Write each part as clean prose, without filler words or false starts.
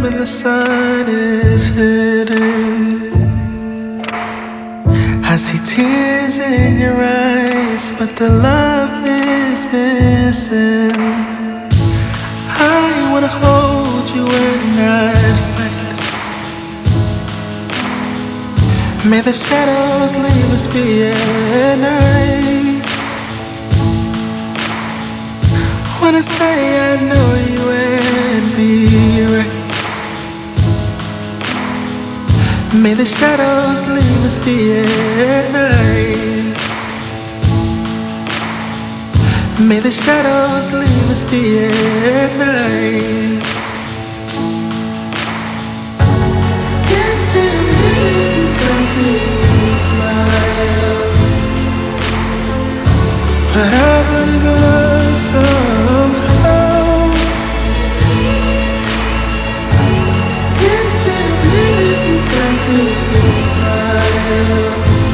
when the sun is hidden. I see tears in your eyes, but the love is missing. I wanna hold you and not fight. May the shadows leave us be at night. Wanna say I know you and be right. May the shadows leave us be at night. May the shadows leave us be at night. It's been a minute since I've seen you smile, but I believe in us somehow. It's been a minute since I've seen you smile,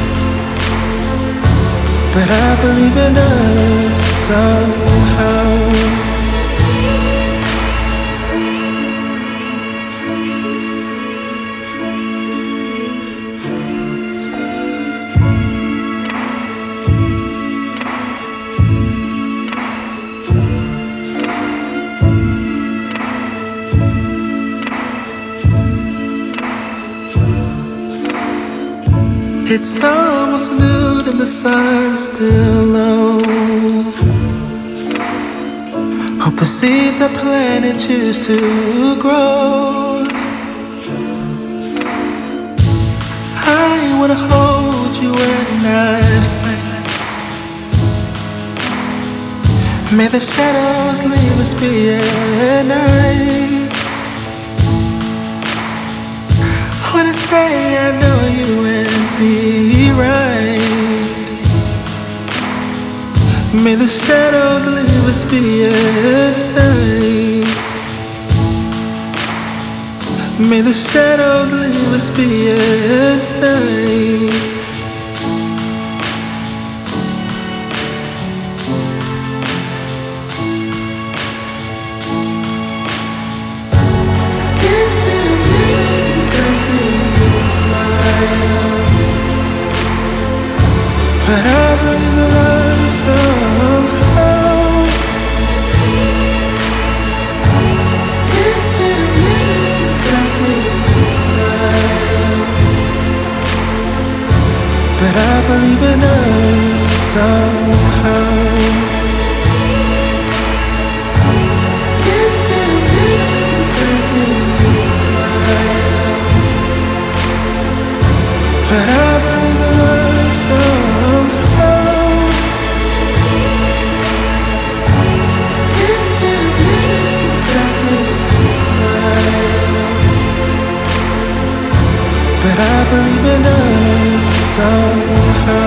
but I believe in us somehow. It's almost noon and the sun's still low. Hope the seeds I planted choose to grow. I wanna hold you and not fight. May the shadows leave us be at night. Wanna say I know you and be right. May the shadows leave us be at night. May the shadows leave us be at night. It's been a minute since I've seen you smile, but I believe in us somehow. It's been a minute since I've seen you smile, but I believe in us somehow. It's been a minute since I've seen you smile, but I believe in us somehow. It's been a minute since I've seen you smile, but I believe in us somehow.